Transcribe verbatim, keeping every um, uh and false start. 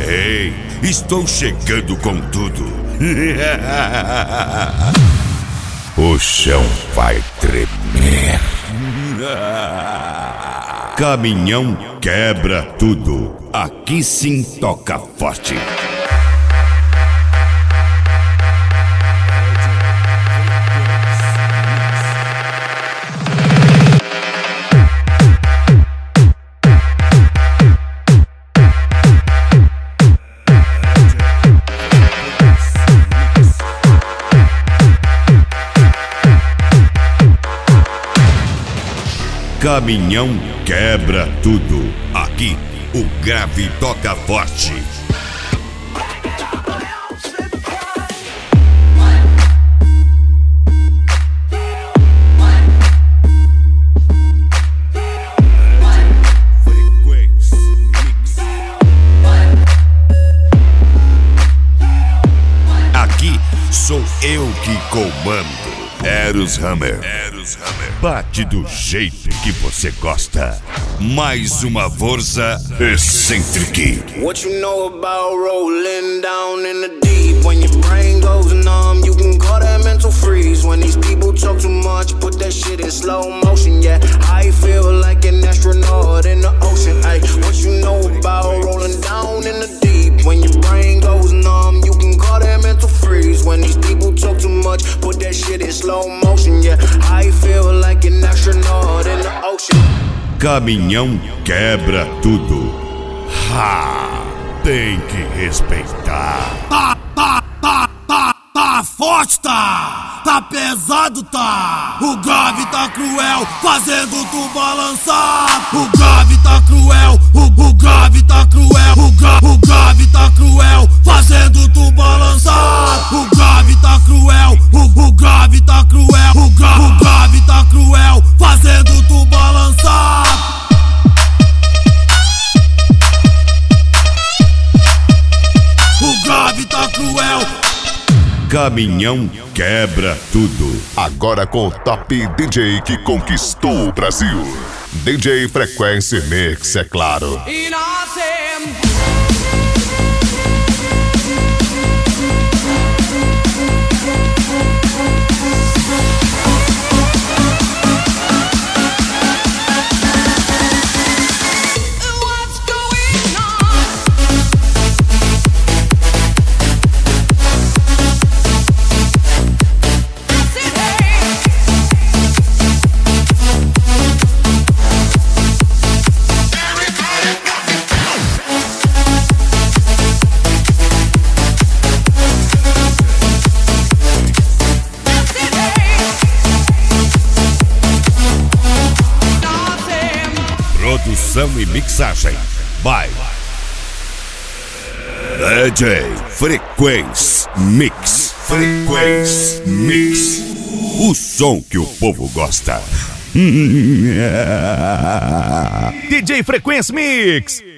Ei, estou chegando com tudo. O chão vai tremer. Caminhão quebra tudo. Aqui sim toca forte. Caminhão quebra tudo. Aqui, o grave toca forte. Aqui sou eu que comando. Eros Hammer. Eros Hammer. Bate do jeito que você gosta. Mais uma força Eccentric. What you know about rolling down in the deep? When your brain goes numb, you can call that mental freeze. When these people talk too much, put that shit in slow motion. Yeah, I feel like an astronaut in the ocean. Ay, what you know about rolling down in the deep? When your brain goes numb, you can call that mental freeze. When these people talk too much, put that shit in slow motion. Yeah, I feel like an astronaut in the ocean. Caminhão quebra tudo. Ha! Tem que respeitar. Tá, tá, tá, tá, tá forte, tá. Tá pesado, tá. O grave tá cruel, fazendo tu balançar. O grave tá cruel, o, o grave tá cruel. O, gra, o grave tá cruel, fazendo tu balançar. O grave tá cruel, o, o grave tá cruel. O, gra, o grave tá cruel, fazendo tu balançar. O grave tá cruel. Caminhão quebra tudo. Agora com o top D J que conquistou o Brasil. D J Frequency Mix, é claro. Produção e mixagem by D J Frequency Mix. Frequency Mix. O som que o povo gosta. D J Frequency Mix.